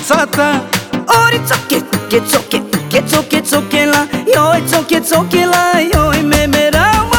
lămurița ta. Ori țoche, țoche, țoche, țoche, țoche, țoche la ioi, țoche, țoche la ioi, memera mă.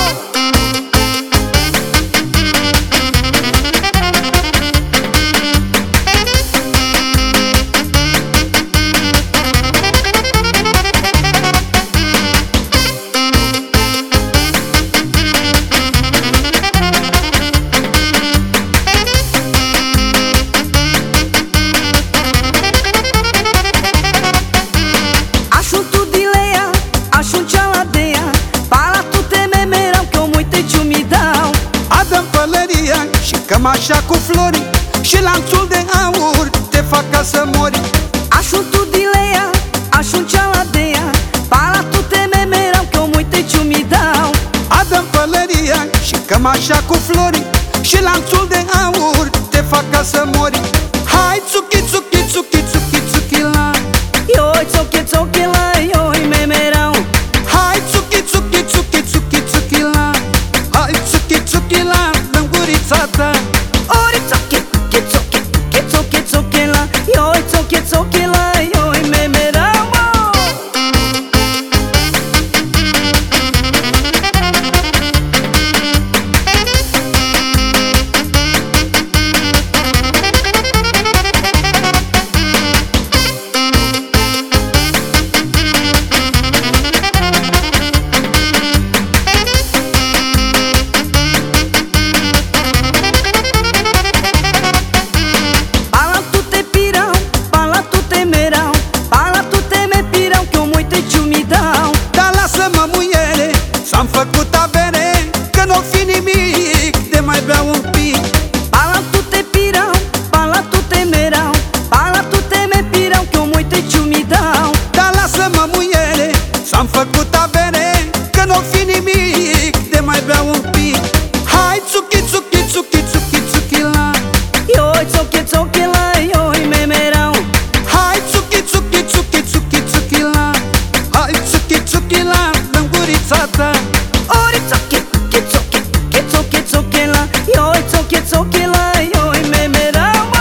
Și cămașa cu flori și lanțul de aur te fac ca să mori. Așun tu dileia, așun cealadea, para tu te memeram că muite ciumi dau. Adă-mi pălăria și cămașa cu flori și lanțul de aur te fac ca să mori. Hai țuchi, țuchi, țuchi, țuchi, țuchi la ioi, țoche, țoche la ioi, memerau. Hai țuchi, țuchi, țuchi, țuchi, țuchi la hai țuchi, țuchi la lămurița ta. Ori țoche, țoche, țoche, țoche, țoche la ioi, țoche, țoche la ioi, memerau mă. Am făcut avere, că n-o fi nimic de mai beau un pic. Pala tu te pirau, pala tu te merau, pala tu te me pirau, că o muite ciumi dau. Dar lasă-mă muiere, s-am făcut avere, că n-o fi nimic de mai beau un pic. Hai țuchi, țuchi, țuchi, țuchi, țuchi la ioi, țoche, țoche la ioi, memerau. Hai țuchi, țuchi, țuchi, țuchi, țuchi la hai țuchi, țuchi la lămurița ta. Ori țoche, țoche, țoche, țoche, țoche la ioi, țoche, țoche la ioi, memerau mă.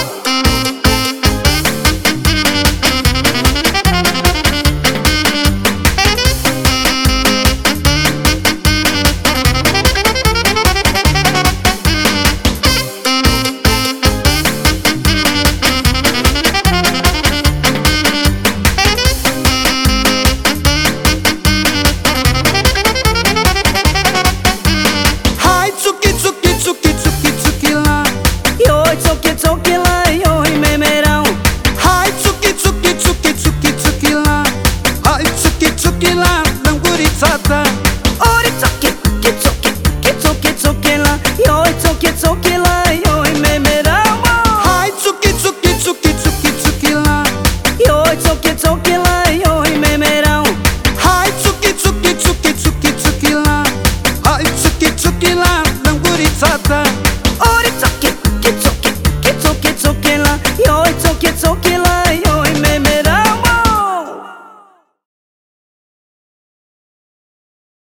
Țoche, țoche la ioi, memerau. Hai țuchi, țuchi, țuchi, țuchi, țuchi la hai țuchi, țuchi la lămurița ta. Ori țoche, țoche, țoche, țoche, țoche la ioi, țoche, țoche la ioi, memerau mă. Hai țuchi, țuchi, țuchi, țuchi, țuchi la ioi, țoche, țoche la ioi, memerau. hai țuchi, țuchi, țuchi, țuchi, țuchi la hai țuchi, țuchi la lămurița ta.